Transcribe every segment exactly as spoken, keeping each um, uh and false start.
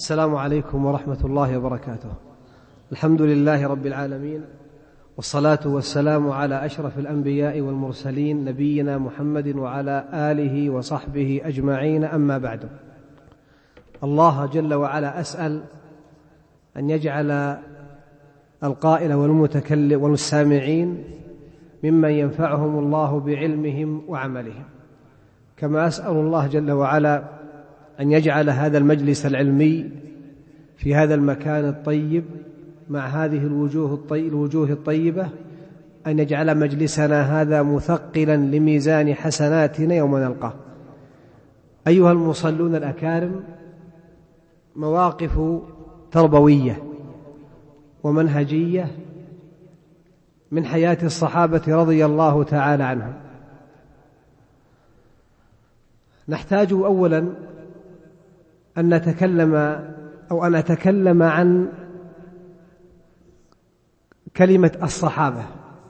السلام عليكم ورحمة الله وبركاته. الحمد لله رب العالمين، والصلاة والسلام على أشرف الأنبياء والمرسلين نبينا محمد وعلى آله وصحبه أجمعين، أما بعد. الله جل وعلا أسأل أن يجعل القائل والمتكلم والسامعين ممن ينفعهم الله بعلمهم وعملهم، كما أسأل الله جل وعلا أن يجعل هذا المجلس العلمي في هذا المكان الطيب مع هذه الوجوه الطيبة أن يجعل مجلسنا هذا مثقلا لميزان حسناتنا يوم نلقاه. أيها المصلون الأكارم، مواقف تربوية ومنهجية من حياة الصحابة رضي الله تعالى عنهم. نحتاج أولا أن نتكلم أو أن أتكلم عن كلمة الصحابة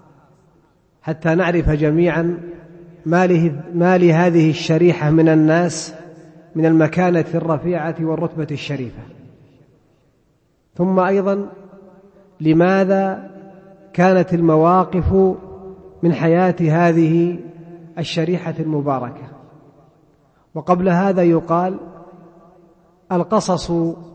حتى نعرف جميعا ما لهذه الشريحة من الناس من المكانة الرفيعة والرتبة الشريفة، ثم أيضا لماذا كانت المواقف من حياة هذه الشريحة المباركة. وقبل هذا يقال القصص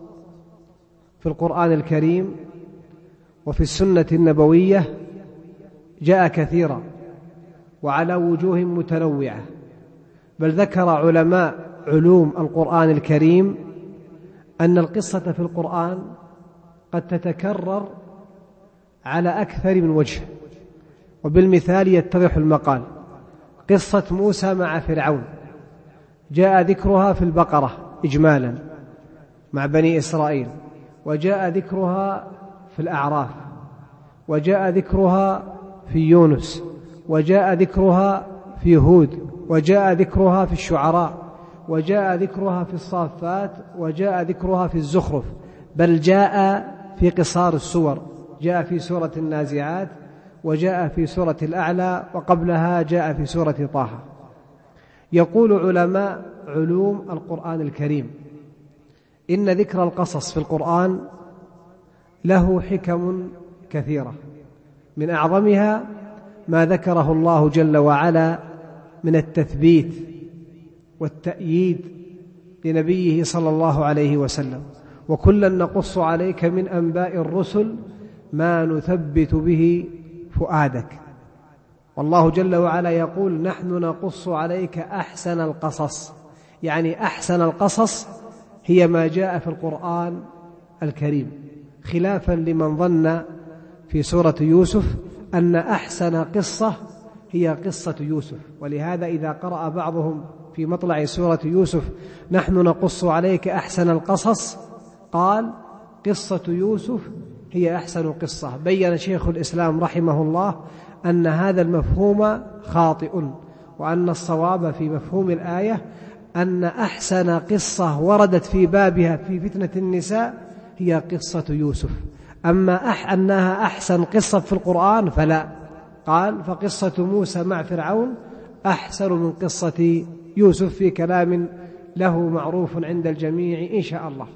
في القرآن الكريم وفي السنة النبوية جاء كثيرا وعلى وجوه متنوعة، بل ذكر علماء علوم القرآن الكريم أن القصة في القرآن قد تتكرر على أكثر من وجه. وبالمثال يتضح المقال: قصة موسى مع فرعون جاء ذكرها في البقرة إجمالا مع بني إسرائيل، وجاء ذكرها في الأعراف، وجاء ذكرها في يونس، وجاء ذكرها في هود، وجاء ذكرها في الشعراء، وجاء ذكرها في الصافات، وجاء ذكرها في الزخرف، بل جاء في قصار السور، جاء في سورة النازعات، وجاء في سورة الأعلى، وقبلها جاء في سورة طه. يقول علماء علوم القرآن الكريم إن ذكر القصص في القرآن له حكم كثيرة، من أعظمها ما ذكره الله جل وعلا من التثبيت والتأييد لنبيه صلى الله عليه وسلم: وكلا نقص عليك من أنباء الرسل ما نثبت به فؤادك. والله جل وعلا يقول: نحن نقص عليك أحسن القصص، يعني أحسن القصص هي ما جاء في القرآن الكريم، خلافا لمن ظن في سورة يوسف أن أحسن قصة هي قصة يوسف. ولهذا إذا قرأ بعضهم في مطلع سورة يوسف: نحن نقص عليك أحسن القصص، قال قصة يوسف هي أحسن قصة. بيّن شيخ الإسلام رحمه الله أن هذا المفهوم خاطئ، وأن الصواب في مفهوم الآية أن أحسن قصة وردت في بابها في فتنة النساء هي قصة يوسف. أما أح أنها أحسن قصة في القرآن فلا، قال: فقصة موسى مع فرعون أحسن من قصة يوسف، في كلام له معروف عند الجميع إن شاء الله.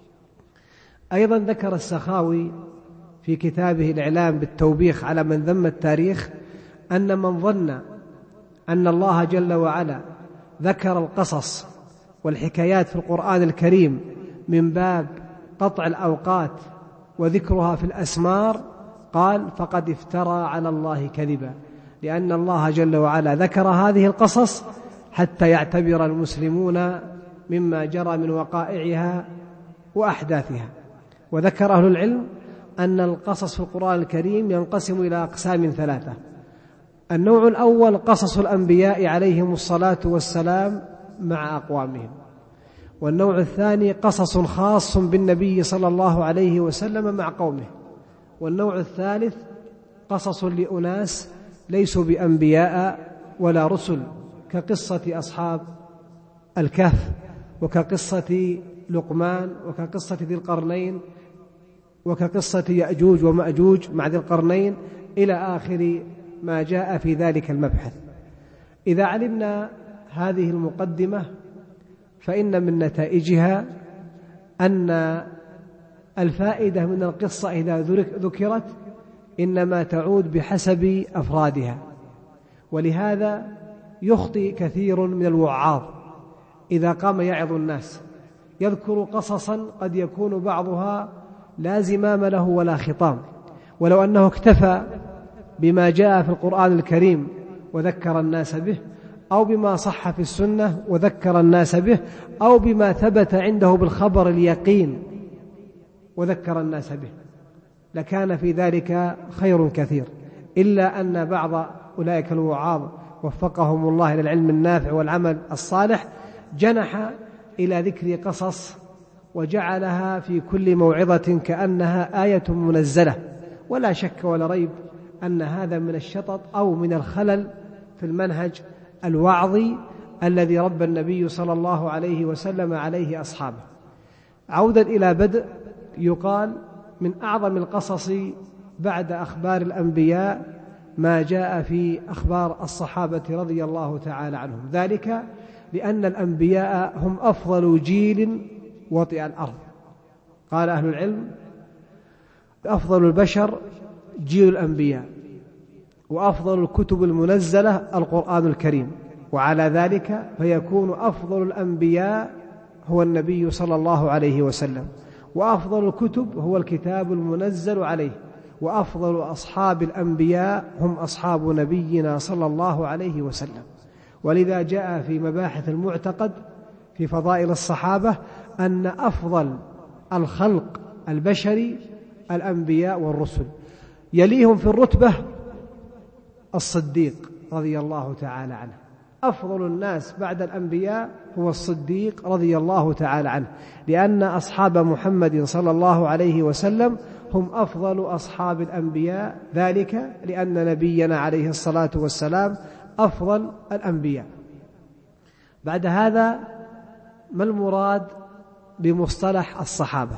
أيضا ذكر السخاوي في كتابه الإعلام بالتوبيخ على من ذم التاريخ أن من ظن أن الله جل وعلا ذكر القصص والحكايات في القرآن الكريم من باب قطع الأوقات وذكرها في الأسمار، قال: فقد افترى على الله كذبا، لأن الله جل وعلا ذكر هذه القصص حتى يعتبر المسلمون مما جرى من وقائعها وأحداثها. وذكر أهل العلم أن القصص في القرآن الكريم ينقسم إلى أقسام ثلاثة: النوع الأول قصص الأنبياء عليهم الصلاة والسلام مع أقوامهم، والنوع الثاني قصص خاص بالنبي صلى الله عليه وسلم مع قومه، والنوع الثالث قصص لأناس ليسوا بأنبياء ولا رسل، كقصة أصحاب الكهف، وكقصة لقمان، وكقصة ذي القرنين، وكقصة يأجوج ومأجوج مع ذي القرنين، إلى آخر ما جاء في ذلك المبحث. إذا علمنا هذه المقدمة فإن من نتائجها أن الفائدة من القصة إذا ذكرت إنما تعود بحسب أفرادها، ولهذا يخطئ كثير من الوعاظ إذا قام يعظ الناس يذكر قصصا قد يكون بعضها لا زمام له ولا خطام، ولو أنه اكتفى بما جاء في القرآن الكريم وذكر الناس به، أو بما صح في السنة وذكر الناس به، أو بما ثبت عنده بالخبر اليقين وذكر الناس به، لكان في ذلك خير كثير. إلا أن بعض أولئك الوعاظ وفقهم الله إلى العلم النافع والعمل الصالح جنح إلى ذكر قصص وجعلها في كل موعظة كأنها آية منزلة، ولا شك ولا ريب أن هذا من الشطط أو من الخلل في المنهج الوعظي الذي ربى النبي صلى الله عليه وسلم عليه أصحابه. عودا إلى بدء، يقال من أعظم القصص بعد أخبار الأنبياء ما جاء في أخبار الصحابة رضي الله تعالى عنهم، ذلك لأن الأنبياء هم أفضل جيل وطئ الأرض. قال أهل العلم: أفضل البشر جيل الأنبياء، وأفضل الكتب المنزلة القرآن الكريم، وعلى ذلك فيكون أفضل الأنبياء هو النبي صلى الله عليه وسلم، وأفضل الكتب هو الكتاب المنزل عليه، وأفضل أصحاب الأنبياء هم أصحاب نبينا صلى الله عليه وسلم. ولذا جاء في مباحث المعتقد في فضائل الصحابة أن أفضل الخلق البشري الأنبياء والرسل، يليهم في الرتبة الصديق رضي الله تعالى عنه. أفضل الناس بعد الأنبياء هو الصديق رضي الله تعالى عنه، لأن أصحاب محمد صلى الله عليه وسلم هم أفضل أصحاب الأنبياء، ذلك لأن نبينا عليه الصلاة والسلام أفضل الأنبياء. بعد هذا، ما المراد بمصطلح الصحابة؟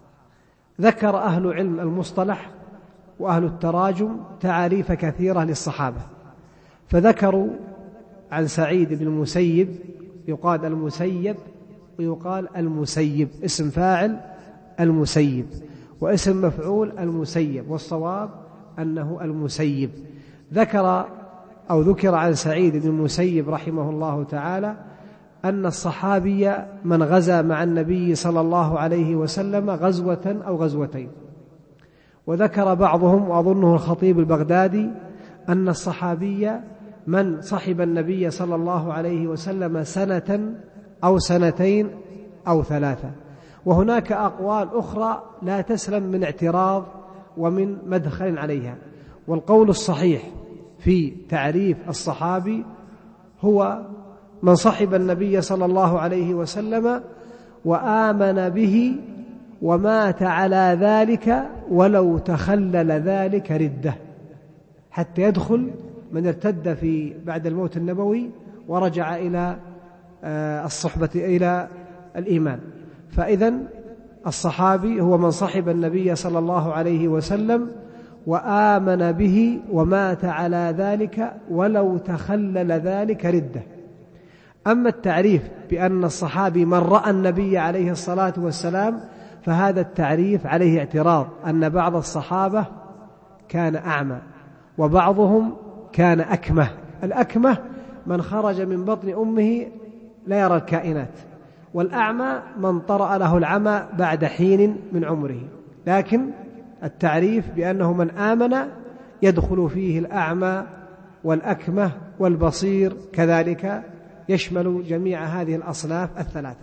ذكر أهل علم المصطلح وأهل التراجم تعاريف كثيرة للصحابة، فذكروا عن سعيد بن المسيب، يقال المسيب ويقال المسيب، اسم فاعل المسيب واسم مفعول المسيب، والصواب أنه المسيب. ذكر أو ذكر عن سعيد بن المسيب رحمه الله تعالى أن الصحابي من غزا مع النبي صلى الله عليه وسلم غزوة أو غزوتين. وذكر بعضهم وأظنه الخطيب البغدادي أن الصحابي من صحب النبي صلى الله عليه وسلم سنة أو سنتين أو ثلاثة. وهناك أقوال أخرى لا تسلم من اعتراض ومن مدخل عليها، والقول الصحيح في تعريف الصحابي هو من صحب النبي صلى الله عليه وسلم وآمن به ومات على ذلك ولو تخلل ذلك ردة، حتى يدخل من ارتد في بعد الموت النبوي ورجع إلى الصحبة إلى الإيمان. فإذن الصحابي هو من صحب النبي صلى الله عليه وسلم وآمن به ومات على ذلك ولو تخلل ذلك ردة. أما التعريف بأن الصحابي من رأى النبي عليه الصلاة والسلام فهذا التعريف عليه اعتراض، أن بعض الصحابة كان أعمى وبعضهم كان أكمه. الأكمه من خرج من بطن أمه لا يرى الكائنات، والأعمى من طرأ له العمى بعد حين من عمره. لكن التعريف بأنه من آمن يدخل فيه الأعمى والأكمه والبصير، كذلك يشمل جميع هذه الأصناف الثلاثة.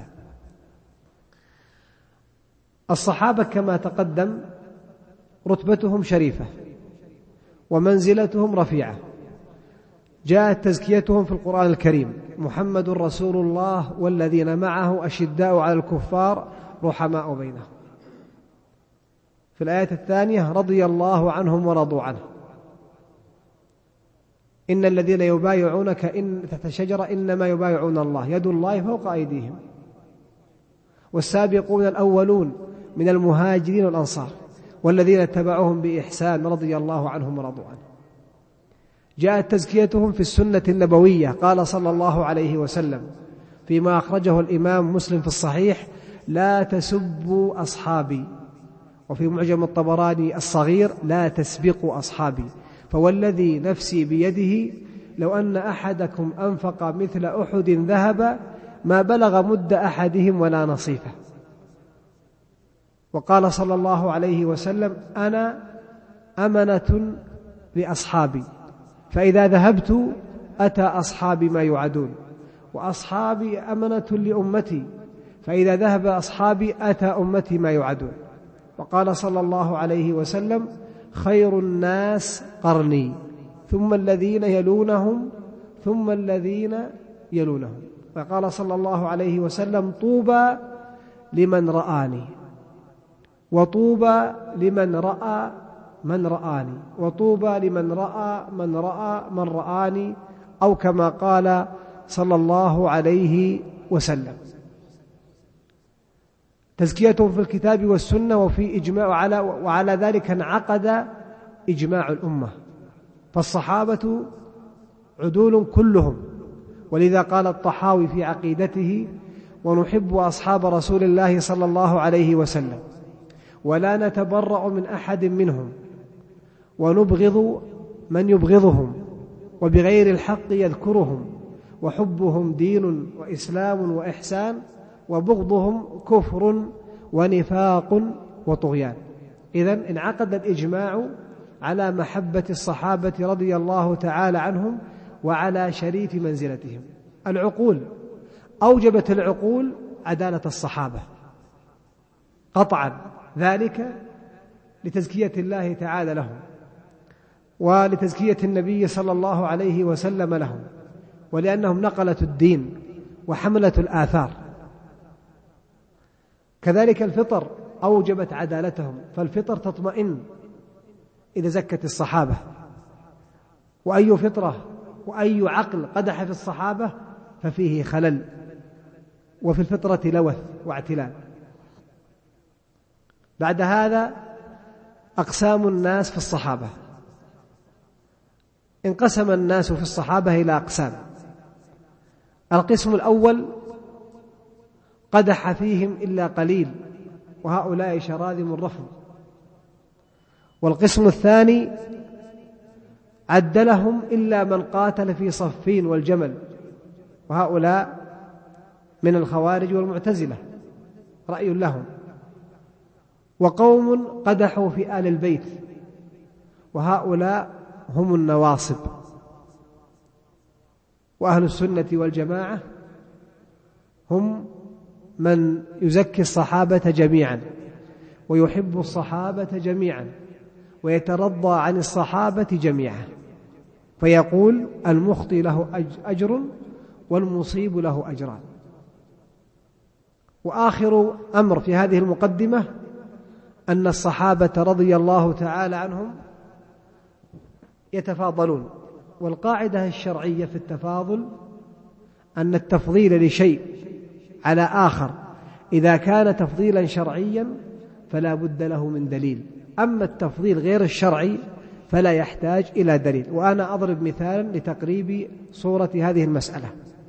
الصحابة كما تقدم رتبتهم شريفة ومنزلتهم رفيعة، جاءت تزكيتهم في القرآن الكريم: محمد رسول الله والذين معه أشداء على الكفار رحماء بينهم. في الآية الثانية: رضي الله عنهم ورضوا عنه. إن الذين يبايعونك إن تحت شجرة إنما يبايعون الله يد الله فوق أيديهم. والسابقون الأولون من المهاجرين والأنصار والذين اتبعوهم بإحسان رضي الله عنهم ورضوا عنه. جاءت تزكيتهم في السنة النبوية، قال صلى الله عليه وسلم فيما أخرجه الإمام مسلم في الصحيح: لا تسبوا أصحابي، وفي معجم الطبراني الصغير لا تسبقوا أصحابي، فوالذي نفسي بيده لو أن أحدكم أنفق مثل أحد ذهب ما بلغ مد أحدهم ولا نصيفه. وقال صلى الله عليه وسلم: أنا أمنة لأصحابي، فإذا ذهبت أتى أصحابي ما يوعدون، وأصحابي أمنة لأمتي، فإذا ذهب أصحابي أتى أمتي ما يوعدون. وقال صلى الله عليه وسلم: خير الناس قرني، ثم الذين يلونهم، ثم الذين يلونهم. وقال صلى الله عليه وسلم: طوبى لمن رآني، وطوبى لمن رأى من رآني، وطوبى لمن رأى من رأى من رآني، أو كما قال صلى الله عليه وسلم. تزكيتهم في الكتاب والسنة وفي إجماع، وعلى, وعلى ذلك انعقد إجماع الأمة، فالصحابة عدول كلهم. ولذا قال الطحاوي في عقيدته: ونحب أصحاب رسول الله صلى الله عليه وسلم، ولا نتبرأ من أحد منهم، ونبغض من يبغضهم، وبغير الحق يذكرهم، وحبهم دين وإسلام وإحسان، وبغضهم كفر ونفاق وطغيان. إذن انعقد الإجماع على محبة الصحابة رضي الله تعالى عنهم وعلى شريف منزلتهم. العقول أوجبت العقول عدالة الصحابة قطعا، ذلك لتزكية الله تعالى لهم، ولتزكية النبي صلى الله عليه وسلم لهم، ولأنهم نقلة الدين وحملة الآثار. كذلك الفطر أوجبت عدالتهم، فالفطر تطمئن إذا زكت الصحابة، وأي فطرة وأي عقل قدح في الصحابة ففيه خلل، وفي الفطرة لوث واعتلال. بعد هذا أقسام الناس في الصحابة. انقسم الناس في الصحابة إلى أقسام. القسم الأول قدح فيهم إلا قليل، وهؤلاء شراذم الرفض. والقسم الثاني عدلهم إلا من قاتل في صفين والجمل، وهؤلاء من الخوارج والمعتزلة رأي لهم. وقوم قدحوا في آل البيت، وهؤلاء هم النواصب. وأهل السنة والجماعة هم من يزكي الصحابة جميعا، ويحب الصحابة جميعا، ويترضى عن الصحابة جميعا، فيقول: المخطي له أجر والمصيب له أجران. وآخر أمر في هذه المقدمة أن الصحابة رضي الله تعالى عنهم يتفاضلون. والقاعدة الشرعية في التفاضل أن التفضيل لشيء على آخر إذا كان تفضيلا شرعيا فلا بد له من دليل، أما التفضيل غير الشرعي فلا يحتاج إلى دليل. وأنا أضرب مثالا لتقريب صورة هذه المسألة.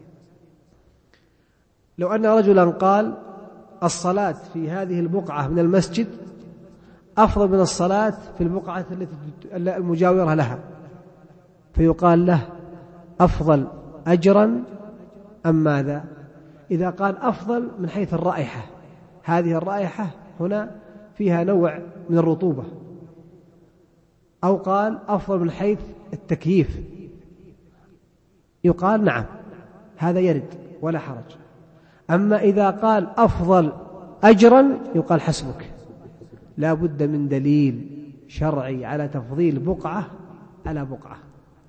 لو أن رجلا قال: الصلاة في هذه البقعة من المسجد أفضل من الصلاة في البقعة التي المجاورة لها، فيقال له: أفضل أجرا أم ماذا؟ إذا قال أفضل من حيث الرائحة، هذه الرائحة هنا فيها نوع من الرطوبة، أو قال أفضل من حيث التكييف، يقال نعم هذا يرد ولا حرج. أما إذا قال أفضل أجرا يقال حسبك، لا بد من دليل شرعي على تفضيل بقعة على بقعة.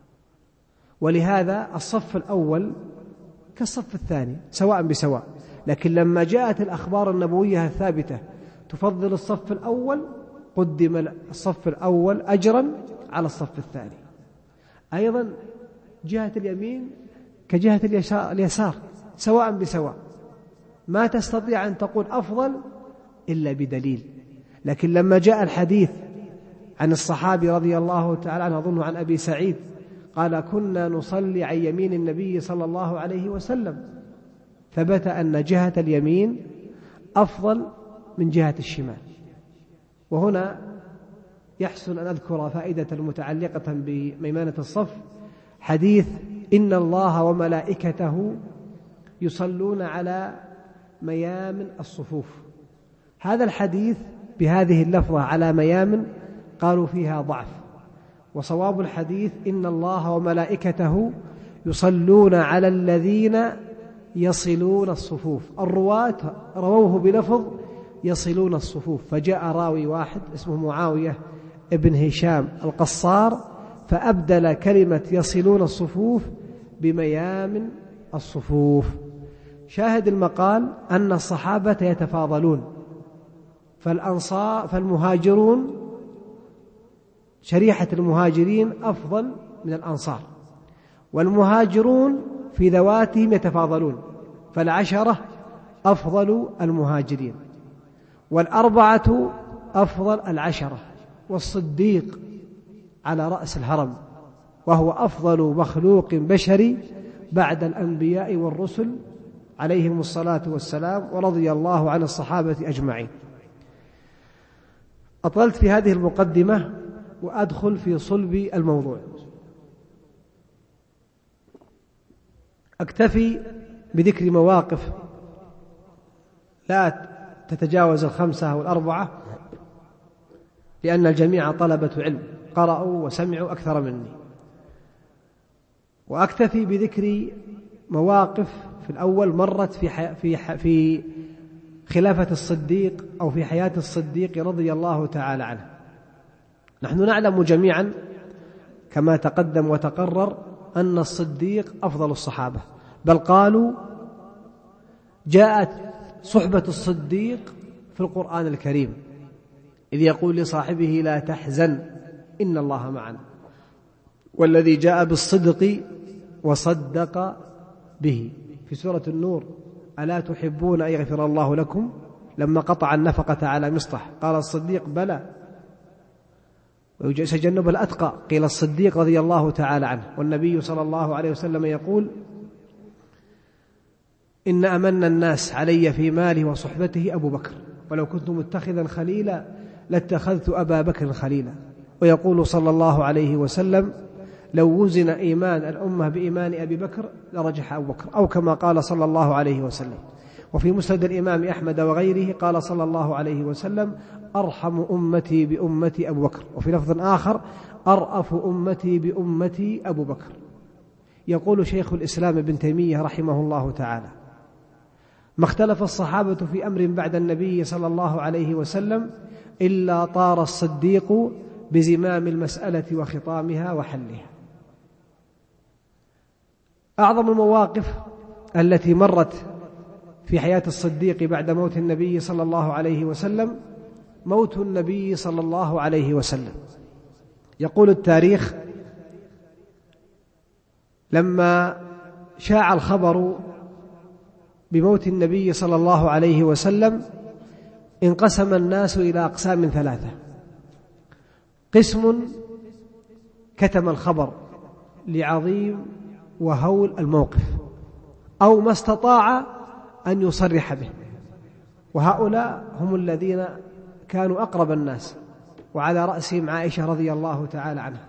ولهذا الصف الأول كالصف الثاني سواء بسواء، لكن لما جاءت الأخبار النبوية الثابتة تفضل الصف الأول قدم الصف الأول أجرا على الصف الثاني. أيضا جهة اليمين كجهة اليسار سواء بسواء، ما تستطيع أن تقول أفضل إلا بدليل. لكن لما جاء الحديث عن الصحابي رضي الله تعالى عنه، أظن عن أبي سعيد، قال: كنا نصلي عن يمين النبي صلى الله عليه وسلم، ثبت أن جهة اليمين أفضل من جهة الشمال. وهنا يحسن أن أذكر فائدة متعلقة بميمنة الصف، حديث إن الله وملائكته يصلون على ميامن الصفوف. هذا الحديث بهذه اللفظة على ميامن قالوا فيها ضعف، وصواب الحديث إن الله وملائكته يصلون على الذين يصلون الصفوف. الرواة رووه بلفظ يصلون الصفوف، فجاء راوي واحد اسمه معاوية ابن هشام القصار فأبدل كلمة يصلون الصفوف بميامن الصفوف. شاهد المقال أن الصحابة يتفاضلون، فالأنصار فالمهاجرون شريحة المهاجرين أفضل من الأنصار، والمهاجرون في ذواتهم يتفاضلون، فالعشرة أفضل المهاجرين، والأربعة أفضل العشرة، والصديق على رأس الهرم، وهو أفضل مخلوق بشري بعد الأنبياء والرسل عليهم الصلاة والسلام، ورضي الله عن الصحابة أجمعين. أطلت في هذه المقدمة وأدخل في صلب الموضوع. أكتفي بذكر مواقف لا تتجاوز الخمسة أو الأربعة، لأن الجميع طلبة علم قرأوا وسمعوا أكثر مني. وأكتفي بذكر مواقف في الأول مرت في حي... في ح... في خلافة الصديق أو في حياة الصديق رضي الله تعالى عنه. نحن نعلم جميعا كما تقدم وتقرر أن الصديق أفضل الصحابة، بل قالوا جاءت صحبة الصديق في القرآن الكريم إذ يقول لصاحبه لا تحزن إن الله معنا، والذي جاء بالصدق وصدق به في سورة النور ألا تحبون أن يغفر الله لكم لما قطع النفقة على مصطح قال الصديق بلى ويتجنب الأتقى قيل الصديق رضي الله تعالى عنه. والنبي صلى الله عليه وسلم يقول إن أمن الناس علي في ماله وصحبته أبو بكر، ولو كنت متخذا خليلا لاتخذت أبا بكر خليلا. ويقول صلى الله عليه وسلم لو وزن إيمان الأمة بإيمان أبي بكر لرجح أبو بكر، أو كما قال صلى الله عليه وسلم. وفي مسند الإمام أحمد وغيره قال صلى الله عليه وسلم أرحم أمتي بأمتي أبو بكر، وفي لفظ آخر أرأف أمتي بأمتي أبو بكر. يقول شيخ الإسلام ابن تيمية رحمه الله تعالى ما اختلف الصحابة في أمر بعد النبي صلى الله عليه وسلم إلا طار الصديق بزمام المسألة وخطامها وحلها. أعظم المواقف التي مرت في حياة الصديق بعد موت النبي صلى الله عليه وسلم موت النبي صلى الله عليه وسلم. يقول التاريخ لما شاع الخبر بموت النبي صلى الله عليه وسلم انقسم الناس إلى أقسام ثلاثة. قسم كتم الخبر لعظيم وهول الموقف أو ما استطاع أن يصرح به، وهؤلاء هم الذين كانوا أقرب الناس، وعلى رأسهم عائشة رضي الله تعالى عنها.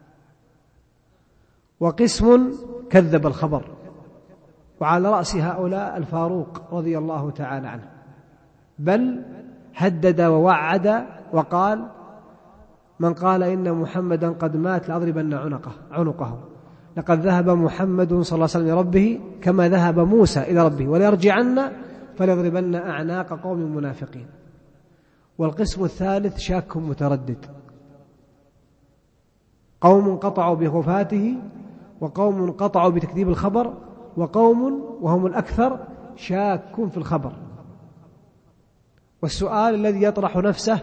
وقسم كذب الخبر، وعلى رأس هؤلاء الفاروق رضي الله تعالى عنه، بل هدد ووعد وقال من قال إن محمدا قد مات لأضربن عنقه عنقه لقد ذهب محمد صلى الله عليه وسلم لربه كما ذهب موسى إلى ربه وليرجعن فليضربن أعناق قوم منافقين. والقسم الثالث شاك متردد، قوم قطعوا بغفاته، وقوم قطعوا بتكذيب الخبر، وقوم وهم الأكثر شاك في الخبر. والسؤال الذي يطرح نفسه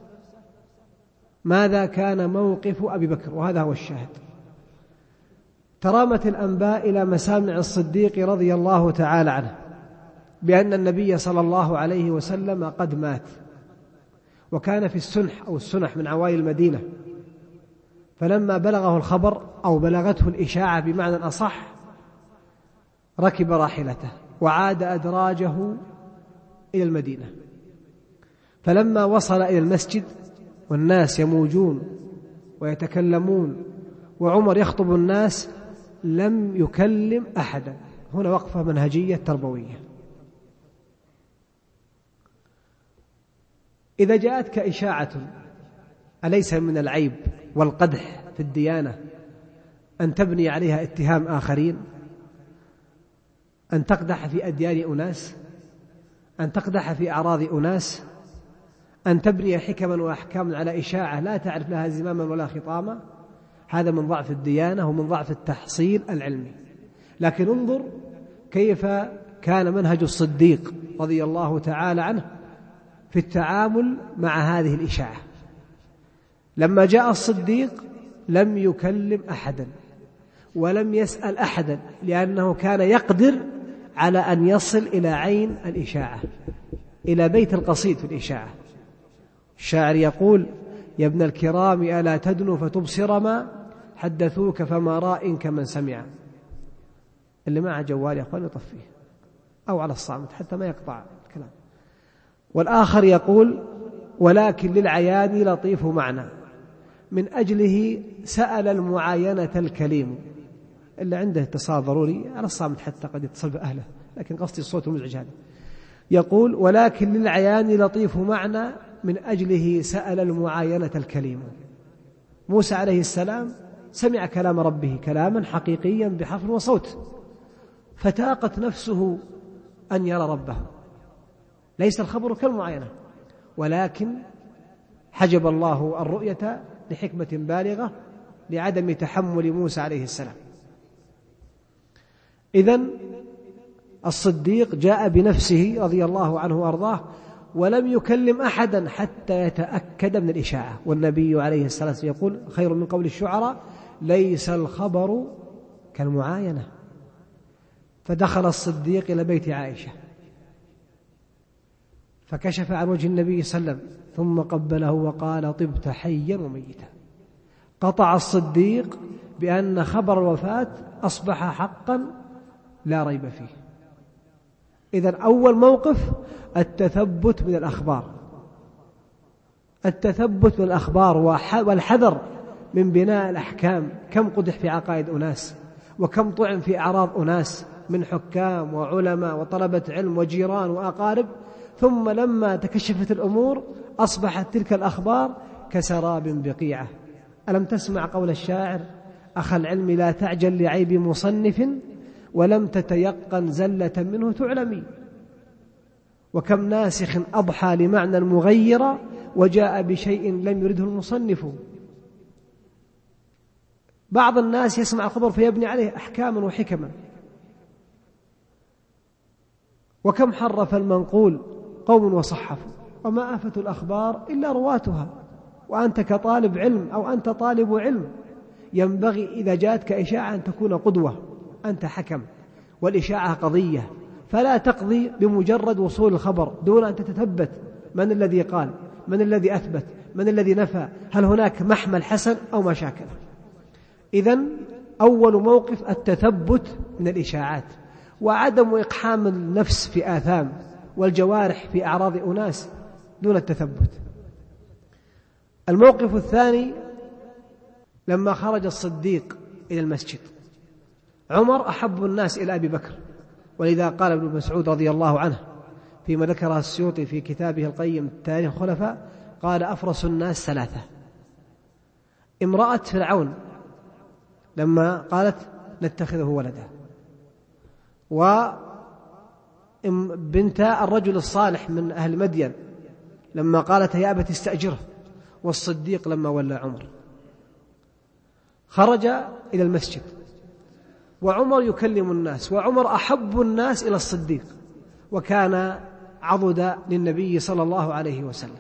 ماذا كان موقف أبي بكر؟ وهذا هو الشاهد. ترامت الأنباء إلى مسامع الصديق رضي الله تعالى عنه بأن النبي صلى الله عليه وسلم قد مات، وكان في السنح أو السنح من عوائل المدينة، فلما بلغه الخبر أو بلغته الإشاعة بمعنى أصح ركب راحلته وعاد أدراجه إلى المدينة، فلما وصل إلى المسجد والناس يموجون ويتكلمون وعمر يخطب الناس لم يكلم أحدا. هنا وقفة منهجية تربوية. إذا جاءتك إشاعة أليس من العيب والقدح في الديانة أن تبني عليها اتهام آخرين، أن تقدح في أديان أناس، أن تقدح في أعراض أناس، أن تبني حكما وأحكاما على إشاعة لا تعرف لها زماما ولا خطاما؟ هذا من ضعف الديانة ومن ضعف التحصيل العلمي. لكن انظر كيف كان منهج الصديق رضي الله تعالى عنه في التعامل مع هذه الإشاعة. لما جاء الصديق لم يكلم أحدا ولم يسأل أحدا، لأنه كان يقدر على أن يصل إلى عين الإشاعة، إلى بيت القصيد في الإشاعة. الشاعر يقول: يا ابن الكرام ألا تدنو فتبصر ما حدثوك فما راء كمن سمع. اللي معه جوال يا أخوان يطفيه أو على الصامت حتى ما يقطع الكلام. والآخر يقول: ولكن للعيان لطيف معنى من أجله سأل المعاينة الكليم. اللي عنده اتصال ضروري على الصامت حتى قد يتصل بأهله، لكن قصدي الصوت المزعج هذا. يقول: ولكن للعيان لطيف معنى من أجله سأل المعاينة الكليم. موسى عليه السلام سمع كلام ربه كلاما حقيقيا بحرف وصوت، فتاقت نفسه أن يرى ربه. ليس الخبر كالمعاينة، ولكن حجب الله الرؤية لحكمة بالغة لعدم تحمل موسى عليه السلام. إذن الصديق جاء بنفسه رضي الله عنه وأرضاه ولم يكلم أحدا حتى يتأكد من الإشاعة. والنبي عليه الصلاة والسلام يقول: خير من قول الشعراء ليس الخبر كالمعاينة. فدخل الصديق إلى بيت عائشة فكشف عن وجه النبي صلى الله عليه وسلم ثم قبله وقال: طبت حيا وميتا. قطع الصديق بأن خبر الوفاة أصبح حقا لا ريب فيه. إذن أول موقف التثبت من الأخبار، التثبت من الأخبار والحذر من بناء الأحكام. كم قدح في عقائد أناس، وكم طعن في أعراض أناس من حكام وعلماء وطلبة علم وجيران وأقارب، ثم لما تكشفت الأمور أصبحت تلك الأخبار كسراب بقيعة. ألم تسمع قول الشاعر: أخ العلم لا تعجل لعيب مصنف ولم تتيقن زلة منه تعلمي. وكم ناسخ أضحى لمعنى المغير وجاء بشيء لم يرده المصنف. بعض الناس يسمع الخبر فيبني عليه أحكاما وحكما. وكم حرف المنقول قوم وصحفوا، وما آفة الأخبار إلا رواتها. وأنت كطالب علم أو أنت طالب علم ينبغي إذا جاءتك إشاعة أن تكون قدوة. أنت حكم والإشاعة قضية، فلا تقضي بمجرد وصول الخبر دون أن تتثبت من الذي قال، من الذي أثبت، من الذي نفى، هل هناك محمل حسن أو مشاكل. إذن أول موقف التثبت من الإشاعات وعدم إقحام النفس في آثام والجوارح في أعراض أناس دون التثبت. الموقف الثاني لما خرج الصديق إلى المسجد. عمر أحب الناس إلى أبي بكر، ولذا قال ابن مسعود رضي الله عنه فيما ذكره السيوطي في كتابه القيم تاريخ الخلفاء، قال: أفرس الناس ثلاثة. امرأة فرعون لما قالت نتخذه ولدا، وبنت الرجل الصالح من أهل مدين لما قالت يا أبت استأجره، والصديق لما ولى عمر. خرج إلى المسجد وعمر يكلم الناس، وعمر أحب الناس إلى الصديق، وكان عضد للنبي صلى الله عليه وسلم.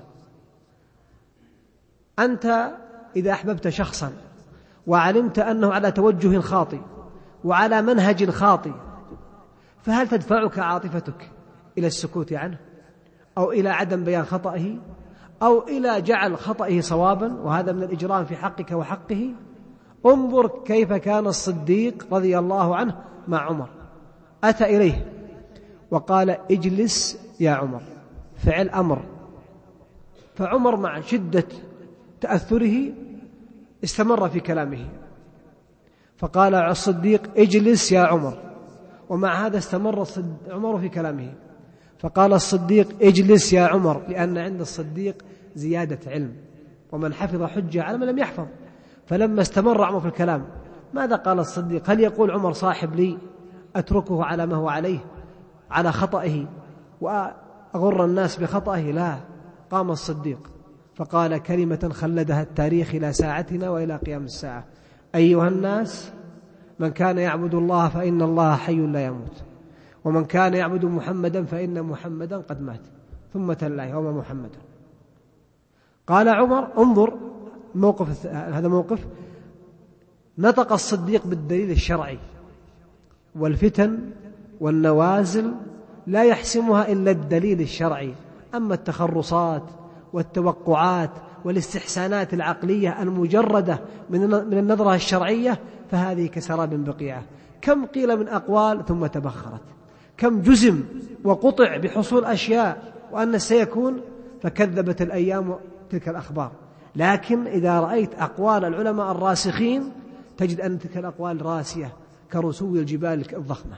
أنت إذا أحببت شخصا وعلمت أنه على توجه خاطئ وعلى منهج خاطئ، فهل تدفعك عاطفتك إلى السكوت عنه، أو إلى عدم بيان خطئه، أو إلى جعل خطئه صوابا، وهذا من الإجرام في حقك وحقه؟ انظر كيف كان الصديق رضي الله عنه مع عمر. أتى إليه وقال: اجلس يا عمر. فعل أمر. فعمر مع شدة تأثره استمر في كلامه، فقال الصديق اجلس يا عمر، ومع هذا استمر عمر في كلامه، فقال الصديق اجلس يا عمر، لأن عند الصديق زيادة علم، ومن حفظ حجة على من لم يحفظ. فلما استمر عمر في الكلام ماذا قال الصديق؟ هل يقول عمر صاحب لي أتركه على ما هو عليه على خطئه وأغر الناس بخطئه؟ لا، قام الصديق فقال كلمة خلدها التاريخ إلى ساعتنا وإلى قيام الساعة: أيها الناس، من كان يعبد الله فإن الله حي لا يموت، ومن كان يعبد محمدا فإن محمدا قد مات. ثم تلا وما محمد. قال عمر انظر موقف، هذا موقف نطق الصديق بالدليل الشرعي، والفتن والنوازل لا يحسمها إلا الدليل الشرعي، أما التخرصات والتوقعات والاستحسانات العقلية المجردة من النظرة الشرعية فهذه كسراب بقيعة. كم قيل من أقوال ثم تبخرت، كم جزم وقطع بحصول أشياء وأن سيكون، فكذبت الأيام تلك الأخبار. لكن إذا رأيت أقوال العلماء الراسخين تجد أن تلك الأقوال راسية كرسو الجبال الضخمة.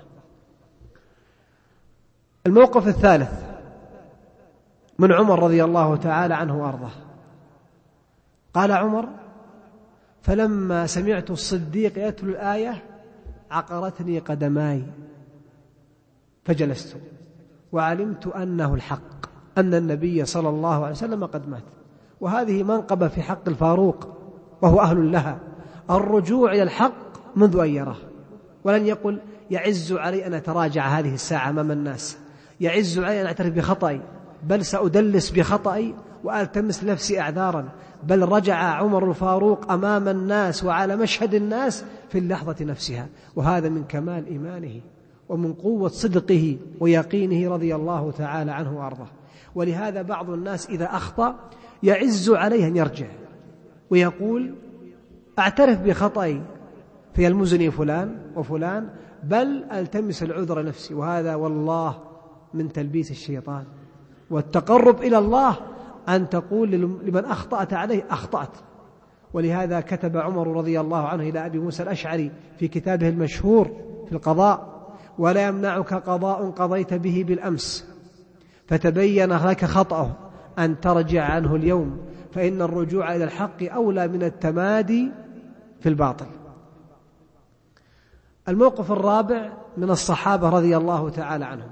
الموقف الثالث من عمر رضي الله تعالى عنه وأرضاه. قال عمر: فلما سمعت الصديق يتلو الآية عقرتني قدماي فجلست، وعلمت أنه الحق، أن النبي صلى الله عليه وسلم قد مات. وهذه منقبة في حق الفاروق وهو أهل لها، الرجوع إلى الحق منذ أن يراه، ولن يقل يعز علي أن أتراجع هذه الساعة أمام الناس، يعز علي أن أعترف بخطئي، بل سأدلس بخطئي وألتمس لنفسي أعذارا. بل رجع عمر الفاروق أمام الناس وعلى مشهد الناس في اللحظة نفسها، وهذا من كمال إيمانه ومن قوة صدقه ويقينه رضي الله تعالى عنه وأرضاه. ولهذا بعض الناس إذا أخطأ يعز عليه أن يرجع ويقول أعترف بخطئي فيلمزني فلان وفلان، بل ألتمس العذر نفسي، وهذا والله من تلبيس الشيطان. والتقرب إلى الله أن تقول لمن أخطأت عليه أخطأت. ولهذا كتب عمر رضي الله عنه إلى أبي موسى الأشعري في كتابه المشهور في القضاء: ولا يمنعك قضاء قضيت به بالأمس فتبين لك خطأه أن ترجع عنه اليوم، فإن الرجوع إلى الحق أولى من التمادي في الباطل. الموقف الرابع من الصحابة رضي الله تعالى عنهم.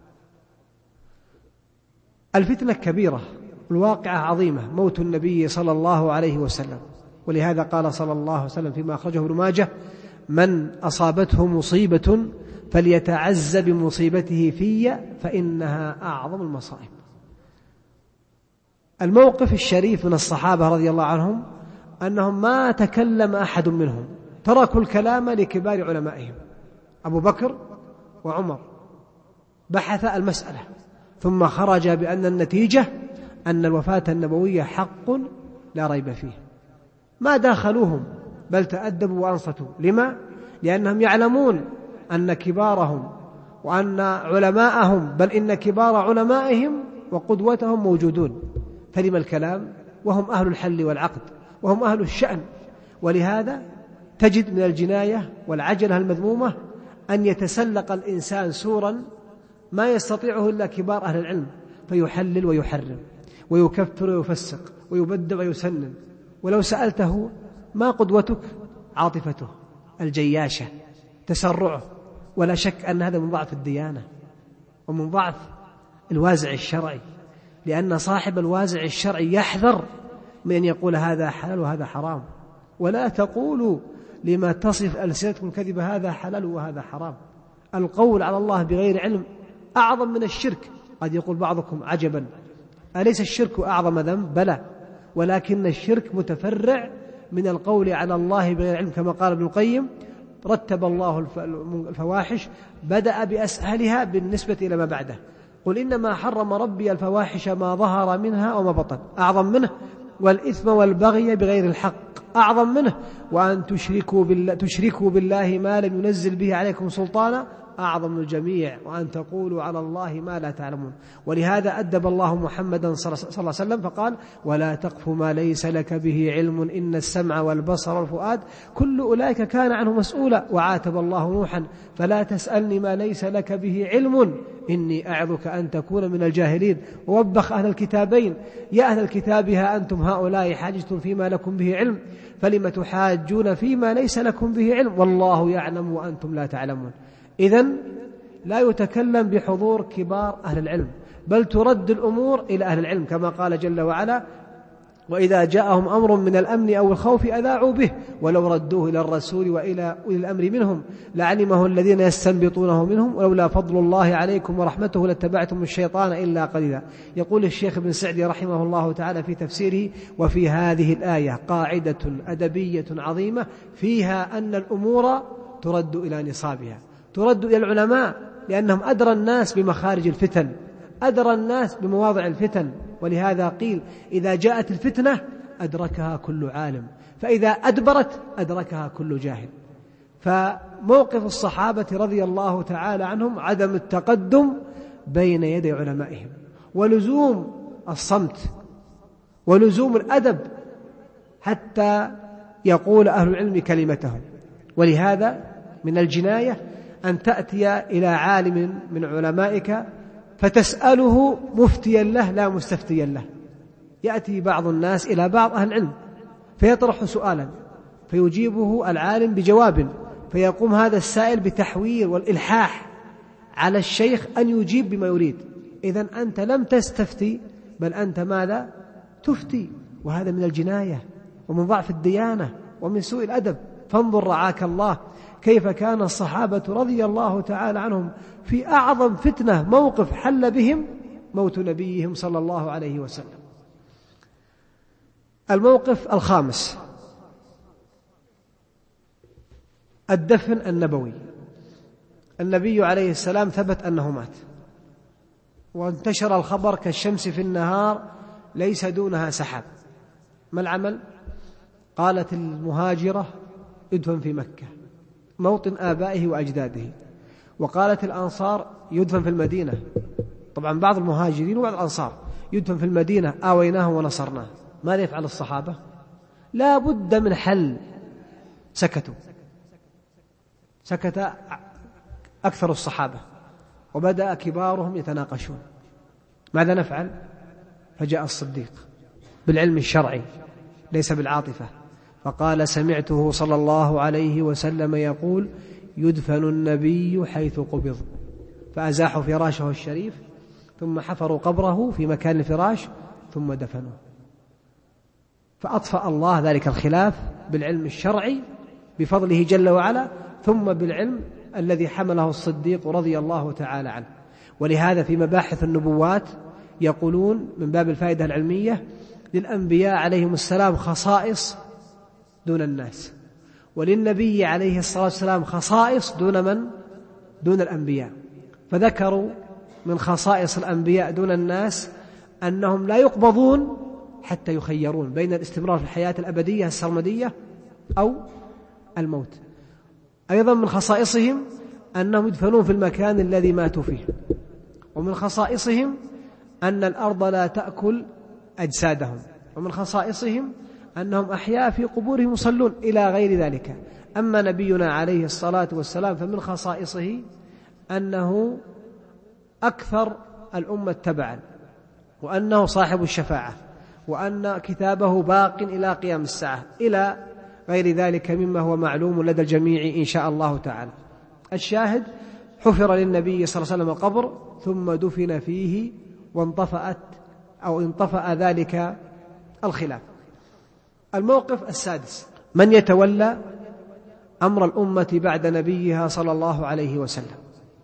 الفتنة كبيرة، الواقعة عظيمة، موت النبي صلى الله عليه وسلم. ولهذا قال صلى الله عليه وسلم فيما أخرجه ابن ماجه: من أصابته مصيبة فليتعز بمصيبته في فإنها أعظم المصائب. الموقف الشريف من الصحابة رضي الله عنهم أنهم ما تكلم أحد منهم، تركوا الكلام لكبار علمائهم أبو بكر وعمر، بحث المسألة ثم خرج بأن النتيجة أن الوفاة النبوية حق لا ريب فيه. ما داخلوهم بل تأدبوا وأنصتوا. لما؟ لأنهم يعلمون أن كبارهم وأن علماءهم، بل إن كبار علمائهم وقدوتهم موجودون، فلما الكلام وهم أهل الحل والعقد وهم أهل الشأن. ولهذا تجد من الجناية والعجلة المذمومة أن يتسلق الإنسان سورا ما يستطيعه إلا كبار أهل العلم، فيحلل ويحرم ويكفر ويفسق ويبدع ويسنن. ولو سألته ما قدوتك؟ عاطفته الجياشة، تسرعه. ولا شك أن هذا من ضعف الديانة ومن ضعف الوازع الشرعي، لأن صاحب الوازع الشرعي يحذر من أن يقول هذا حلال وهذا حرام. ولا تقولوا لما تصف ألسنتكم الكذب هذا حلال وهذا حرام. القول على الله بغير علم أعظم من الشرك. قد يقول بعضكم عجبا، أليس الشرك أعظم ذنب؟ بلى، ولكن الشرك متفرع من القول على الله بغير علم، كما قال ابن القيم: رتب الله الفواحش بدأ بأسهلها بالنسبة إلى ما بعده. قل إنما حرم ربي الفواحش ما ظهر منها وما بطن أعظم منه، والإثم والبغي بغير الحق أعظم منه، وأن تشركوا بالله, تشركوا بالله ما لم ينزل به عليكم سلطانا أعظم الجميع وأن تقولوا على الله ما لا تعلمون. ولهذا أدب الله محمدا صلى الله عليه وسلم فقال: ولا تقف ما ليس لك به علم إن السمع والبصر والفؤاد كل أولئك كان عنه مسؤولا. وعاتب الله نوحا: فلا تسألني ما ليس لك به علم إني أعظك أن تكون من الجاهلين. ووبخ أهل الكتابين: يا أهل الكتاب ها أنتم هؤلاء حاجتم فيما لكم به علم فلم تحاجون فيما ليس لكم به علم والله يعلم وأنتم لا تعلمون. إذن لا يتكلم بحضور كبار أهل العلم، بل ترد الأمور إلى أهل العلم كما قال جل وعلا: وإذا جاءهم أمر من الأمن أو الخوف أذاعوا به ولو ردوه إلى الرسول وإلى أولي الأمر منهم لعلمه الذين يستنبطونه منهم ولولا فضل الله عليكم ورحمته لاتبعتم الشيطان إلا قليلا. يقول الشيخ ابن سعدي رحمه الله تعالى في تفسيره: وفي هذه الآية قاعدة أدبية عظيمة فيها أن الأمور ترد إلى نصابها، ترد إلى العلماء لأنهم أدرى الناس بمخارج الفتن، أدرى الناس بمواضع الفتن. ولهذا قيل: إذا جاءت الفتنة أدركها كل عالم، فإذا أدبرت أدركها كل جاهل. فموقف الصحابة رضي الله تعالى عنهم عدم التقدم بين يدي علمائهم، ولزوم الصمت، ولزوم الأدب حتى يقول أهل العلم كلمتهم. ولهذا من الجناية أن تأتي إلى عالم من علمائك فتسأله مفتيا له لا مستفتيا له. يأتي بعض الناس إلى بعض أهل العلم فيطرح سؤالا فيجيبه العالم بجواب، فيقوم هذا السائل بتحوير والإلحاح على الشيخ أن يجيب بما يريد. إذن أنت لم تستفتي بل أنت ماذا؟ تفتي. وهذا من الجناية ومن ضعف الديانة ومن سوء الأدب. فانظر رعاك الله كيف كان الصحابة رضي الله تعالى عنهم في أعظم فتنة موقف حل بهم موت نبيهم صلى الله عليه وسلم. الموقف الخامس: الدفن النبوي. النبي عليه السلام ثبت أنه مات، وانتشر الخبر كالشمس في النهار ليس دونها سحاب. ما العمل؟ قالت المهاجرة: يدفن في مكة موطن آبائه وأجداده. وقالت الأنصار: يدفن في المدينة. طبعا بعض المهاجرين وبعض الأنصار: يدفن في المدينة آويناه ونصرناه. ماذا يفعل الصحابة؟ لا بد من حل. سكتوا، سكت أكثر الصحابة، وبدأ كبارهم يتناقشون ماذا نفعل. فجاء الصديق بالعلم الشرعي ليس بالعاطفة فقال: سمعته صلى الله عليه وسلم يقول: يدفن النبي حيث قبض. فأزاحوا فراشه الشريف ثم حفروا قبره في مكان الفراش ثم دفنوه. فأطفأ الله ذلك الخلاف بالعلم الشرعي بفضله جل وعلا، ثم بالعلم الذي حمله الصديق رضي الله تعالى عنه. ولهذا في مباحث النبوات يقولون من باب الفائدة العلمية: للأنبياء عليهم السلام خصائص دون الناس، وللنبي عليه الصلاة والسلام خصائص دون من؟ دون الأنبياء. فذكروا من خصائص الأنبياء دون الناس أنهم لا يقبضون حتى يخيرون بين الاستمرار في الحياة الأبدية السرمدية أو الموت. أيضا من خصائصهم أنهم يدفنون في المكان الذي ماتوا فيه. ومن خصائصهم أن الأرض لا تأكل أجسادهم. ومن خصائصهم أنهم أحياء في قبورهم يصلون إلى غير ذلك. أما نبينا عليه الصلاة والسلام فمن خصائصه أنه أكثر الأمة تبعا، وأنه صاحب الشفاعة، وأن كتابه باق إلى قيام الساعة، إلى غير ذلك مما هو معلوم لدى الجميع إن شاء الله تعالى. الشاهد: حفر للنبي صلى الله عليه وسلم قبر ثم دفن فيه وانطفأت أو انطفأ ذلك الخلاف. الموقف السادس: من يتولى أمر الأمة بعد نبيها صلى الله عليه وسلم.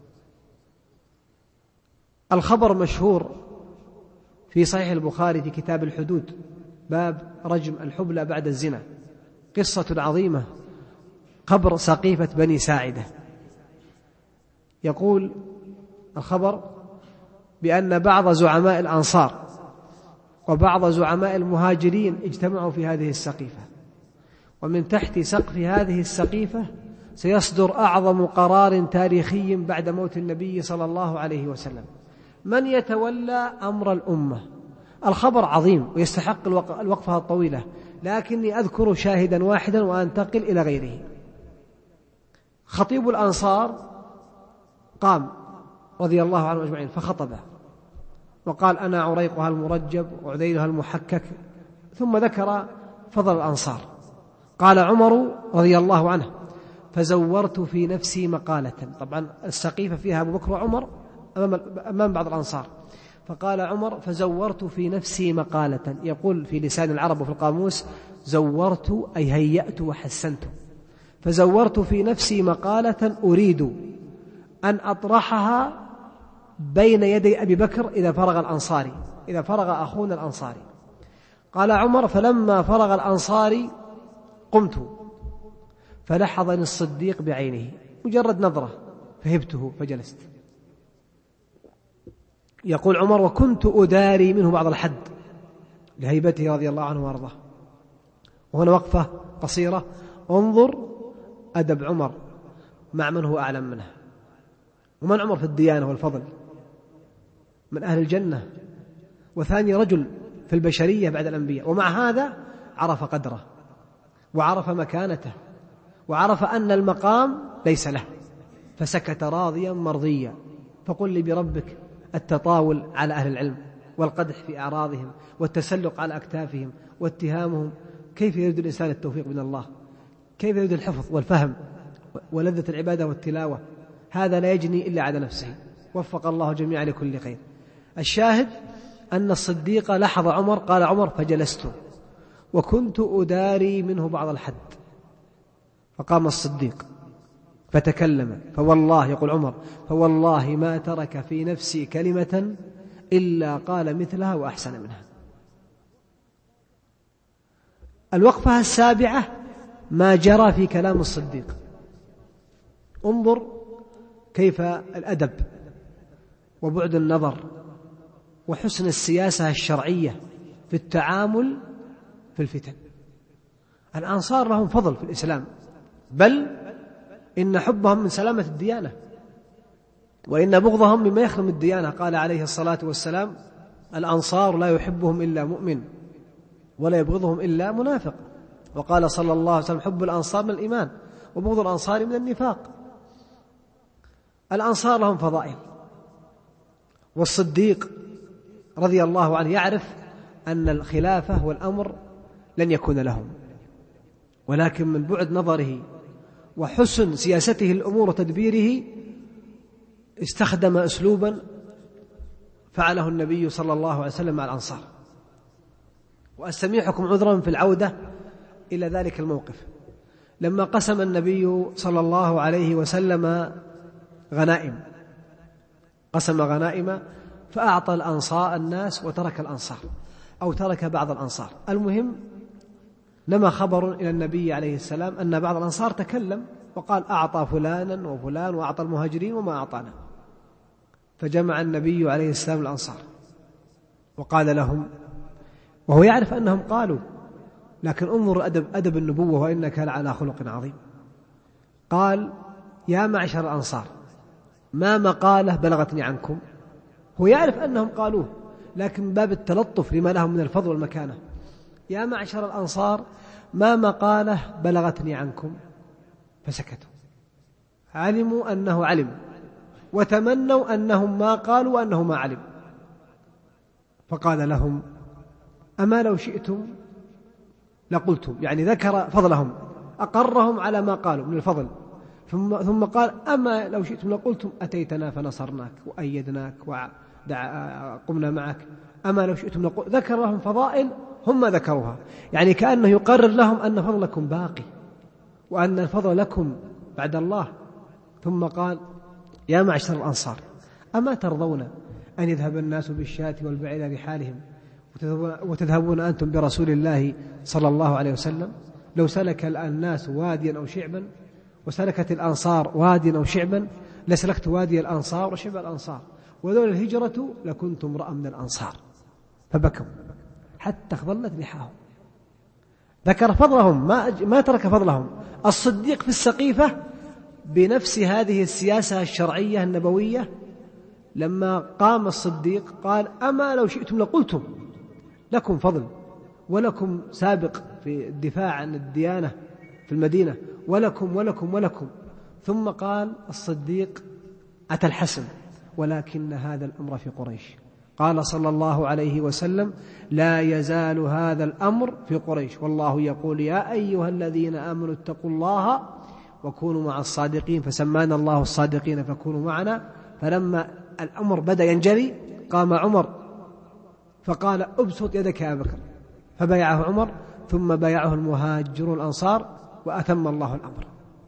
الخبر مشهور في صحيح البخاري في كتاب الحدود، باب رجم الحبلى بعد الزنا، قصة عظيمة، قبر سقيفة بني ساعدة. يقول الخبر بأن بعض زعماء الأنصار وبعض زعماء المهاجرين اجتمعوا في هذه السقيفة، ومن تحت سقف هذه السقيفة سيصدر أعظم قرار تاريخي بعد موت النبي صلى الله عليه وسلم. من يتولى أمر الأمة؟ الخبر عظيم ويستحق الوقفة الطويلة، لكني أذكر شاهدا واحدا وأنتقل إلى غيره. خطيب الأنصار قام رضي الله عنه أجمعين فخطبه وقال: أنا عريقها المرجب وعديلها المحكك، ثم ذكر فضل الأنصار. قال عمر رضي الله عنه: فزورت في نفسي مقالة. طبعا السقيفة فيها أبو بكر وعمر أمام بعض الأنصار. فقال عمر: فزورت في نفسي مقالة. يقول في لسان العرب وفي القاموس: زورت أي هيأت وحسنت. فزورت في نفسي مقالة أريد أن أطرحها بين يدي أبي بكر إذا فرغ الأنصاري إذا فرغ أخونا الأنصاري. قال عمر: فلما فرغ الأنصاري قمت فلحظني الصديق بعينه، مجرد نظرة فهبته فجلست. يقول عمر: وكنت أداري منه بعض الحد لهيبته رضي الله عنه وارضاه. وهنا وقفة قصيرة، انظر أدب عمر مع من هو أعلم منه. ومن عمر في الديانة والفضل، من أهل الجنة، وثاني رجل في البشرية بعد الأنبياء، ومع هذا عرف قدره وعرف مكانته وعرف أن المقام ليس له، فسكت راضيا مرضيا. فقل لي بربك التطاول على أهل العلم والقدح في أعراضهم والتسلق على أكتافهم واتهامهم، كيف يريد الإنسان التوفيق من الله؟ كيف يريد الحفظ والفهم ولذة العبادة والتلاوة؟ هذا لا يجني إلا على نفسه. وفق الله جميعا لكل خير. الشاهد أن الصديق لحظ عمر، قال عمر: فجلست وكنت أداري منه بعض الحد. فقام الصديق فتكلم، فوالله، يقول عمر، فوالله ما ترك في نفسي كلمة إلا قال مثلها وأحسن منها. الوقفة السابعة ما جرى في كلام الصديق. انظر كيف الأدب وبعد النظر وحسن السياسة الشرعية في التعامل في الفتن. الأنصار لهم فضل في الإسلام، بل إن حبهم من سلامة الديانة، وإن بغضهم مما يخرم الديانة. قال عليه الصلاة والسلام: الأنصار لا يحبهم إلا مؤمن ولا يبغضهم إلا منافق. وقال صلى الله عليه وسلم: حب الأنصار من الإيمان وبغض الأنصار من النفاق. الأنصار لهم فضائل، والصديق رضي الله عنه يعرف أن الخلافة والأمر لن يكون لهم، ولكن من بعد نظره وحسن سياسته الأمور وتدبيره استخدم أسلوبا فعله النبي صلى الله عليه وسلم مع الأنصار. وأستميحكم عذرا في العودة إلى ذلك الموقف. لما قسم النبي صلى الله عليه وسلم غنائم، قسم غنائم فأعطى الأنصار الناس وترك الأنصار، أو ترك بعض الأنصار. المهم نما خبر إلى النبي عليه السلام أن بعض الأنصار تكلم وقال: أعطى فلانا وفلان وأعطى المهاجرين وما أعطانا. فجمع النبي عليه السلام الأنصار وقال لهم، وهو يعرف أنهم قالوا، لكن انظر أدب, أدب النبوة، وإنك لعلى خلق عظيم. قال: يا معشر الأنصار، ما مقالة بلغتني عنكم. هو يعرف أنهم قالوه، لكن باب التلطف لما لهم من الفضل والمكانة. يا معشر الأنصار، ما مقالة بلغتني عنكم. فسكتوا، علموا أنه علم، وتمنوا أنهم ما قالوا وأنه ما علم. فقال لهم: أما لو شئتم لقلتم، يعني ذكر فضلهم، أقرهم على ما قالوا من الفضل. ثم, ثم قال: أما لو شئتم لقلتم أتيتنا فنصرناك وأيدناك وقمنا معك. أما لو شئتم لقل. ذكر لهم فضائل هم ذكروها، يعني كأنه يقرر لهم أن فضلكم باقي وأن الفضل لكم بعد الله. ثم قال: يا معشر الأنصار، أما ترضون أن يذهب الناس بالشاة والبعير لحالهم وتذهبون أنتم برسول الله صلى الله عليه وسلم؟ لو سلك الناس واديا أو شعبا وسلكت الأنصار واديا أو شعبا لسلكت وادي الأنصار وشعب الأنصار، ولولا الهجرة لكنت امرأ من الأنصار. فبكوا حتى اخضلت لحاهم. ذكر فضلهم، ما, ما ترك فضلهم. الصديق في السقيفة بنفس هذه السياسة الشرعية النبوية لما قام الصديق قال: أما لو شئتم لقلتم لكم فضل ولكم سابق في الدفاع عن الديانة في المدينة، ولكم ولكم ولكم. ثم قال الصديق: أتى الحسن ولكن هذا الأمر في قريش. قال صلى الله عليه وسلم: لا يزال هذا الأمر في قريش، والله يقول: يا أيها الذين آمنوا اتقوا الله وكونوا مع الصادقين، فسمانا الله الصادقين فكونوا معنا. فلما الأمر بدأ ينجلي قام عمر فقال: ابسط يدك يا بكر، فبايعه عمر، ثم بايعه المهاجرون الأنصار، وأتم الله الأمر.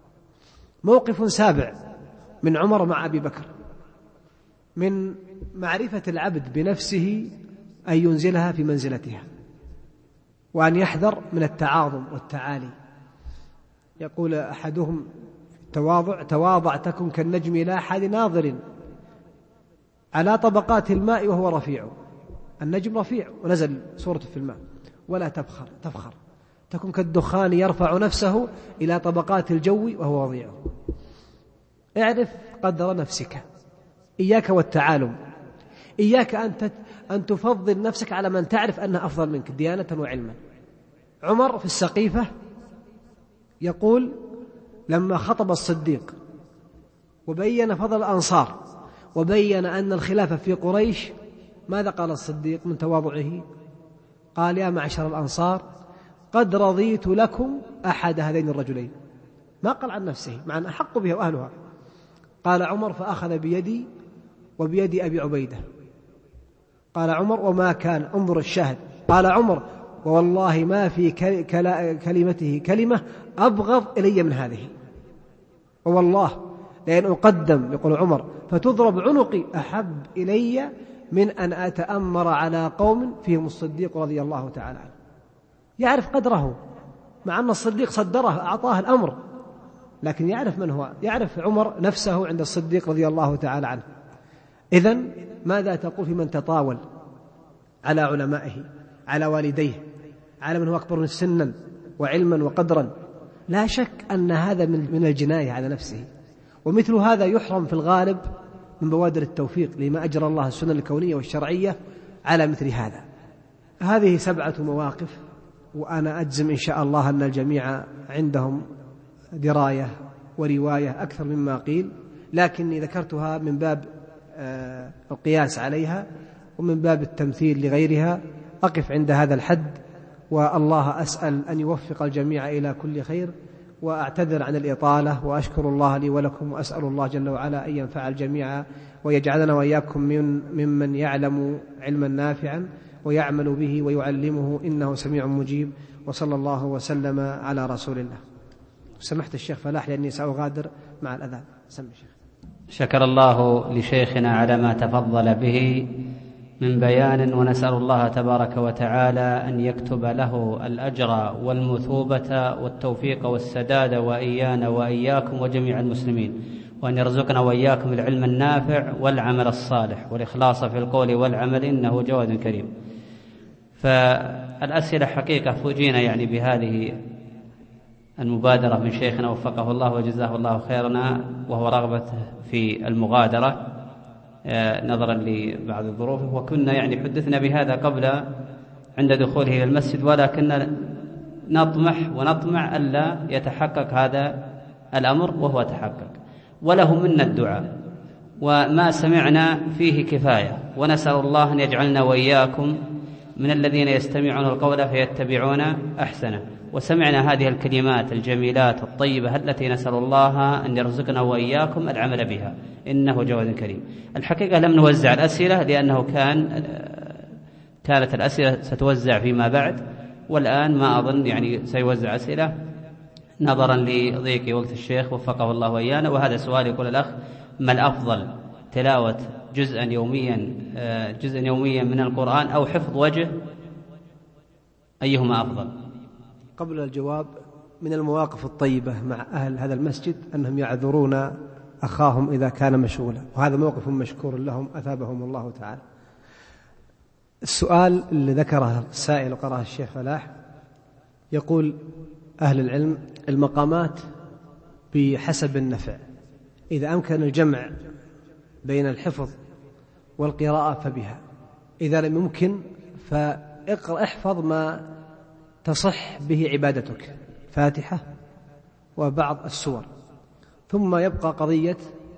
موقف سابع من عمر مع أبي بكر من معرفة العبد بنفسه أن ينزلها في منزلتها، وأن يحذر من التعاظم والتعالي. يقول أحدهم تواضع: تواضع تكن كالنجم لا أحد ناظر على طبقات الماء وهو رفيع. النجم رفيع ونزل صورته في الماء. ولا تفخر تفخر تكن كالدخان يرفع نفسه إلى طبقات الجو وهو وضيع. اعرف قدر نفسك، إياك والتعالم، إياك أن تفضل نفسك على من تعرف أنه أفضل منك ديانة وعلما. عمر في السقيفة يقول لما خطب الصديق وبين فضل الأنصار وبين أن الخلافة في قريش، ماذا قال الصديق من تواضعه؟ قال: يا معشر الأنصار، قد رضيت لكم أحد هذين الرجلين. ما قال عن نفسه، مع أن أحق بها وأهلها. قال عمر: فأخذ بيدي وبيد أبي عبيدة. قال عمر: وما كان، انظر الشاهد، قال عمر: ووالله ما في كلمته كلمة أبغض إلي من هذه، ووالله لأن أقدم، يقول عمر، فتضرب عنقي أحب إلي من أن أتأمر على قوم فيهم الصديق رضي الله تعالى عنه. يعرف قدره، مع أن الصديق صدره أعطاه الأمر، لكن يعرف من هو، يعرف عمر نفسه عند الصديق رضي الله تعالى عنه. إذن ماذا تقول في من تطاول على علمائه، على والديه، على من هو أكبر من سنا وعلما وقدرا؟ لا شك أن هذا من الجناية على نفسه، ومثل هذا يحرم في الغالب من بوادر التوفيق لما أجرى الله السنن الكونية والشرعية على مثل هذا. هذه سبعة مواقف، وأنا أجزم إن شاء الله أن الجميع عندهم دراية ورواية أكثر مما قيل، لكني ذكرتها من باب القياس عليها ومن باب التمثيل لغيرها. أقف عند هذا الحد، والله أسأل أن يوفق الجميع إلى كل خير، وأعتذر عن الإطالة، وأشكر الله لي ولكم، وأسأل الله جل وعلا أن ينفع الجميع ويجعلنا وإياكم من ممن يعلم علما نافعا ويعمل به ويعلمه، إنه سميع مجيب. وصلى الله وسلم على رسول الله. سمحت الشيخ فلاح لأني سأغادر مع الأذان. سمع الشيخ. شكر الله لشيخنا على ما تفضل به من بيان، ونسأل الله تبارك وتعالى أن يكتب له الأجر والمثوبة والتوفيق والسداد، وإيانا وإياكم وجميع المسلمين، وأن يرزقنا وإياكم العلم النافع والعمل الصالح والإخلاص في القول والعمل، إنه جواد كريم. فالأسئلة حقيقة فوجينا يعني بهذه المبادرة من شيخنا وفقه الله وجزاه الله خيرنا، وهو رغبته في المغادرة نظرا لبعض الظروف، وكنا يعني حدثنا بهذا قبل عند دخوله إلى المسجد، ولكن نطمح ونطمع ألا يتحقق هذا الأمر، وهو تحقق، وله منا الدعاء، وما سمعنا فيه كفاية، ونسأل الله أن يجعلنا وإياكم من الذين يستمعون القول فيتبعون أحسنه. وسمعنا هذه الكلمات الجميلات الطيبة التي نسأل الله أن يرزقنا وإياكم العمل بها، إنه جواد كريم. الحقيقة لم نوزع الأسئلة لأنه كان كانت الأسئلة ستوزع فيما بعد، والآن ما أظن يعني سيوزع أسئلة نظرا لضيق وقت الشيخ وفقه الله وإيانا. وهذا سؤال يقول الأخ: ما الأفضل، تلاوة جزءا يوميا جزءا يوميا من القرآن أو حفظ وجه، أيهما أفضل؟ قبل الجواب، من المواقف الطيبة مع أهل هذا المسجد أنهم يعذرون أخاهم إذا كان مشغولا، وهذا موقف مشكور لهم أثابهم الله تعالى. السؤال اللي ذكره السائل وقرأه الشيخ فلاح، يقول أهل العلم: المقامات بحسب النفع. إذا أمكن الجمع بين الحفظ والقراءة فبها، إذا لم يمكن فاقرأ احفظ ما تصح به عبادتك، فاتحة وبعض السور، ثم يبقى قضية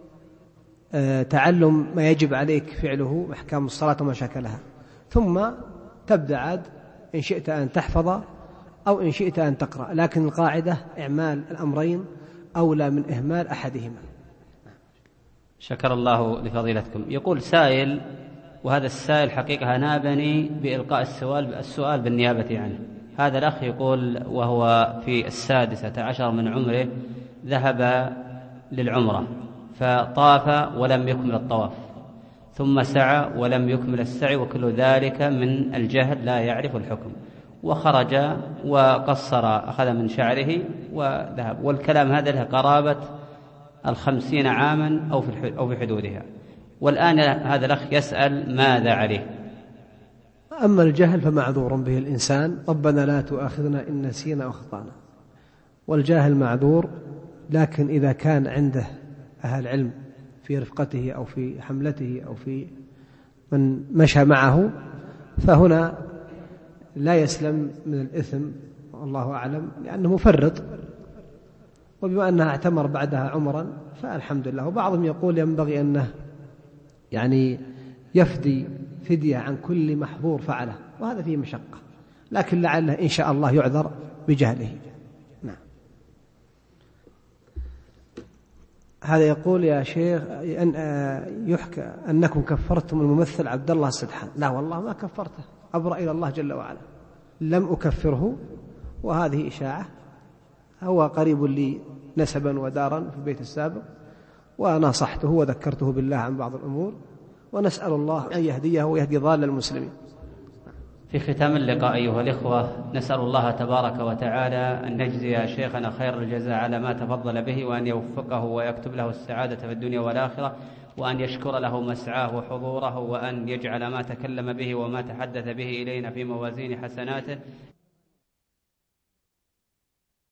تعلم ما يجب عليك فعله، أحكام الصلاة وما شاكلها، ثم تبدأ عاد إن شئت أن تحفظ أو إن شئت أن تقرأ، لكن القاعدة إعمال الأمرين أولى من إهمال أحدهما. شكر الله لفضيلتكم. يقول سائل، وهذا السائل حقيقة نابني بإلقاء السؤال السؤال بالنيابة عنه. هذا الأخ يقول وهو في السادسة عشر من عمره ذهب للعمرة فطاف ولم يكمل الطواف، ثم سعى ولم يكمل السعي، وكل ذلك من الجهل لا يعرف الحكم، وخرج وقصر، أخذ من شعره وذهب، والكلام هذا له قرابة الخمسين عاما أو في أو في حدودها، والآن هذا الأخ يسأل ماذا عليه؟ أما الجهل فمعذور به الإنسان، ربنا لا تؤاخذنا إن نسينا وأخطأنا، والجاهل معذور، لكن إذا كان عنده أهل علم في رفقته أو في حملته أو في من مشى معه فهنا لا يسلم من الإثم، والله أعلم، لأنه مفرط، وبما أنها اعتمر بعدها عمرا فالحمد لله. وبعضهم يقول ينبغي أنه يعني يفدي فدية عن كل محظور فعله، وهذا فيه مشقة، لكن لعله إن شاء الله يعذر بجهله. نعم. هذا يقول يا شيخ أن يحكى أنكم كفرتم الممثل عبد الله السدحان. لا والله ما كفرته، أبرأ إلى الله جل وعلا، لم أكفره، وهذه إشاعة. هو قريب لي نسبا ودارا في البيت السابق، ونصحته وذكرته بالله عن بعض الأمور، ونسأل الله أن يهديه ويهدي ضال المسلمين. في ختام اللقاء أيها الإخوة، نسأل الله تبارك وتعالى أن نجزي شيخنا خير الجزاء على ما تفضل به، وأن يوفقه ويكتب له السعادة في الدنيا والآخرة، وأن يشكر له مسعاه وحضوره، وأن يجعل ما تكلم به وما تحدث به إلينا في موازين حسناته.